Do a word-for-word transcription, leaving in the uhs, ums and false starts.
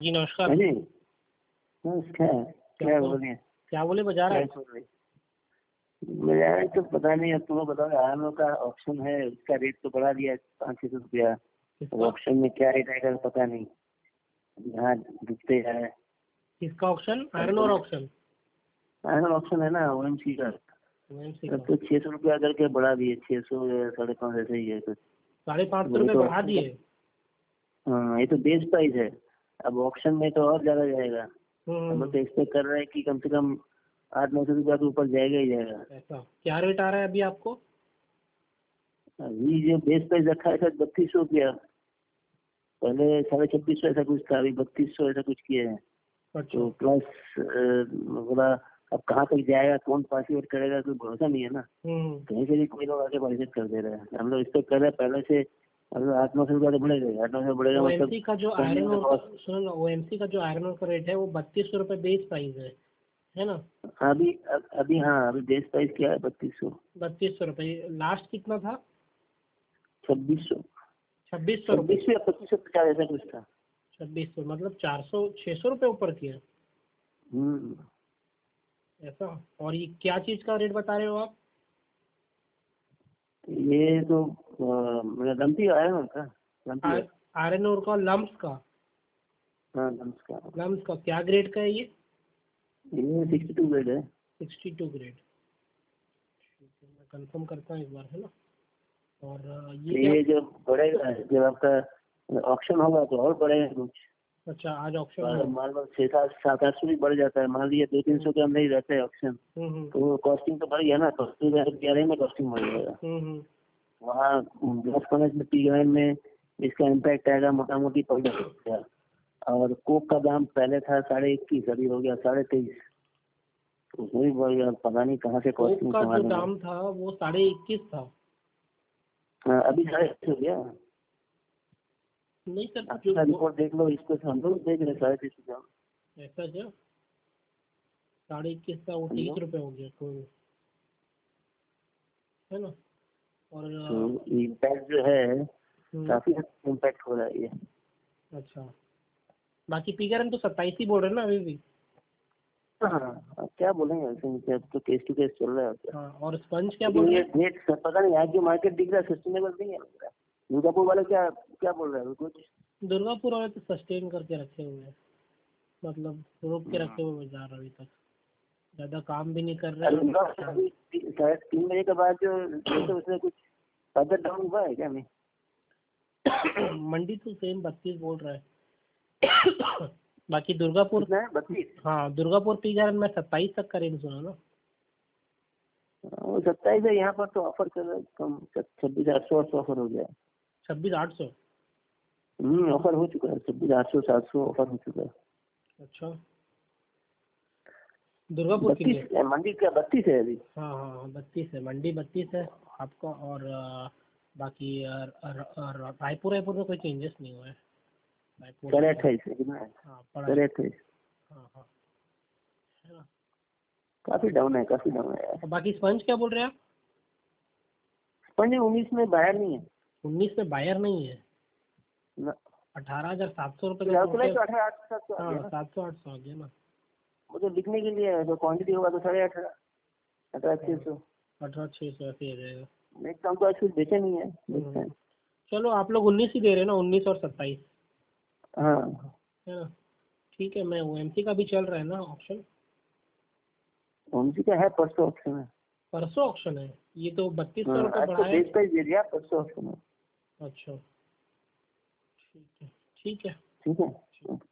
जी नमस्कार। हाँ जी नमस्कार। क्या क्या बोल बोले क्या बोले बाजार है? बाजार तो पता नहीं, अब तुम्हें बताओ। आलू का ऑप्शन है, उसका रेट तो बढ़ा दिया पाँच छह सौ रुपया। किसका ऑप्शन में क्या रेट आएगा पता नहीं, यहाँ दिखते है। किसका ऑप्शन? आयरन और ऑप्शन आयरन ऑप्शन है ना, ओएमसी का। ओएमसी अब का तो छह सौ रुपया करके बढ़ा दिए, छह सौ या साढ़े पाँच ऐसे ही है कुछ। साढ़े पाँच सौ वही रुपये तो बढ़ा ऑप्शन दिए। का, हाँ ये तो बेस प्राइस है। अब ऑप्शन में तो और ज्यादा जाएगा। हम हम्म तो एक्सपेक्ट कर रहे हैं कि कम से कम आठ नौ सौ रुपया तो ऊपर जाएगा ही जाएगा। ऐसा क्या रेट आ रहा है अभी आपको? अभी जो बेस प्राइस रखा है सर बत्तीस सौ रुपया। पहले साढ़े छब्बीस सौ ऐसा कुछ था, अभी बत्तीस सौ ऐसा कुछ किए हैं। अच्छा तो प्लस बोला अब कहाँ तक जाएगा, कौन पार्टिसिपेट करेगा, कोई भरोसा नहीं है ना। हम्म कहीं से भी कोई लोग आके पार्टिसिपेट कर दे रहे हैं। हम लोग एक्सपेक्ट कर रहे हैं पहले से। अब आठ नौ सौ रुपया तो बढ़ेगा, आठ नौ सौ बढ़ेगा मतलब ओएमसी का जो pending आयरन का और का cost। सुनो ना, ओएमसी का जो आयरन और का रेट है वो बत्तीस सौ रुपये बेस प्राइस है है ना? अभी अब- अभी हाँ अभी बेस प्राइस क्या है, बत्तीस सौ बत्तीस सौ रुपये। लास्ट कितना था? छब्बीस सौ छब्बीस सौ रुपये। छब्बीस सौ या पच्चीस सौ पचास ऐसा कुछ था। छब्बीस सौ मतलब चार सौ छः सौ रुपये ऊपर किया हम्म ऐसा। और ये क्या चीज़ का रेट बता रहे हो आप? ये तो अ, मेरा गलती आया ना उनका, गलती है। आयरन और का लम्स का हाँ नमस्कार। लम्स का क्या ग्रेड का है ये? ये सिक्सटी टू ग्रेड है। Sixty two grade. मैं कंफर्म करता हूँ एक बार, है ना? और अ, तो ये क्या? ये जब बढ़ेगा, जब आपका ऑप्शन होगा तो और बढ़ेगा कुछ। अच्छा आज ऑप्शन तो है। अगर मान लो छः सात सात आठ सौ भी बढ़ जाता है, मान लिया दो तीन सौ के अंदर ही रहता है ऑप्शन, हम्म हम्म तो वो कॉस्टिंग तो बढ़ गया ना। कॉस्टिंग ग्यारह में कॉस्टिंग बढ़ जाएगा। हम्म हम्म। वहाँ ब्लास्ट फर्नेस में टी ग्राइंड में इसका इम्पैक्ट आएगा मोटा मोटी पंद्रह हजार। और कोक का दाम पहले था साढ़े इक्कीस, अभी हो गया साढ़े तेईस। तो उसमें भी बढ़ गया, पता नहीं कहाँ से कोक कॉस्टिंग का जो संभालेंगे। दाम था वो साढ़े इक्कीस था। हाँ अभी साढ़े तेईस हो गया। नहीं सर जो अपना वो- रिपोर्ट देख लो, इसको हम लोग देख रहे साढ़े तेईस का। ऐसा क्या? साढ़े इक्कीस था वो तेईस समझो। रुपये हो गया तो, है ना? और तो अ, इम्पैक्ट जो है हम्म, काफी इम्पैक्ट हो रहा है ये। अच्छा। बाकी पीकर तो सत्ताईस ही बोल रहे हैं ना अभी भी। हाँ अब क्या बोलेंगे ऐसे में, क्या, अब तो केस टू केस चल रहा है क्या। हाँ और स्पंज क्या बोल लेकिन रहे ये हैं? रेट पता नहीं, आज जो मार्केट दिख रहा है सस्टेनेबल नहीं है लग रहा है। दुर्गापुर वाले क्या क्या बोल रहे हैं कुछ। दुर्गापुर वाले तो सस्टेन करके रखे हुए हैं, मतलब रोक के रखे हुए बाजार अभी तक। ज़्यादा काम भी नहीं कर रहे अरे हैं उनका और अभी ती- शायद तीन बजे के बाद जो जैसे उसमें कुछ फर्दर डाउन हुआ है क्या नहीं। मंडी तो सेम बत्तीस बोल रहा है। बाकी दुर्गापुर, कितना है, बत्तीस। हाँ दुर्गापुर पी गारन में सत्ताईस तक का रेंज सुना ना। वो सत्ताईस है, यहाँ पर तो ऑफर कर रहे हैं कम, छब्बीस आठ सौ ऑफर हो गया है। छब्बीस आठ सौ। हम्म ऑफर हो चुका है, छब्बीस आठ सौ सात सौ ऑफर हो चुका है। अच्छा दुर्गापुर के लिए। बत्तीस मंडी का बत्तीस है अभी। हाँ हाँ हाँ बत्तीस है, मंडी बत्तीस है आपका। और अ, बाकी अ, र- र- रायपुर रायपुर में कोई चेंजेस नहीं हुआ है। रायपुर साढ़े रायपुर अट्ठाईस है, कितना है, हाँ पड़ा है। साढ़े अट्ठाईस। हाँ हाँ है ना। काफी डाउन है, काफी डाउन है यार। और बाकी स्पंज क्या बोल रहे हैं आप? पंजे उन्नीस में बाहर नहीं है उन्नीस में बायर नहीं है। ना। अठारह हजार सात सौ रुपये का फिलहाल तो नहीं, टोटल। तो अठारह आठ सात सौ आ गया हाँ ना। सात सौ आठ सौ आ गया ना। वो तो लिखने के लिए है, तो क्वांटिटी होगा तो साढ़े अठारह अठारह छह हाँ सौ अठारह छः सौ ऐसे ही आ जाएगा। नेक्स्ट हम तो आज कुछ बेचे नहीं है, देखते हम्म, हैं। चलो आप लोग उन्नीस ही दे रहे हैं ना, उन्नीस और सत्ताईस, हाँ है ना? ठीक है। मैं ओ एम सी का भी चल रहा है ना ऑप्शन। उनसी का है, परसों ऑप्शन है। परसों ऑप्शन है, ये तो बत्तीस सौ हाँ रुपये आज तो बढ़ाया। बेस प्राइस दे दिया, परसों ऑप्शन है। अच्छा ठीक है ठीक है। ठीक है।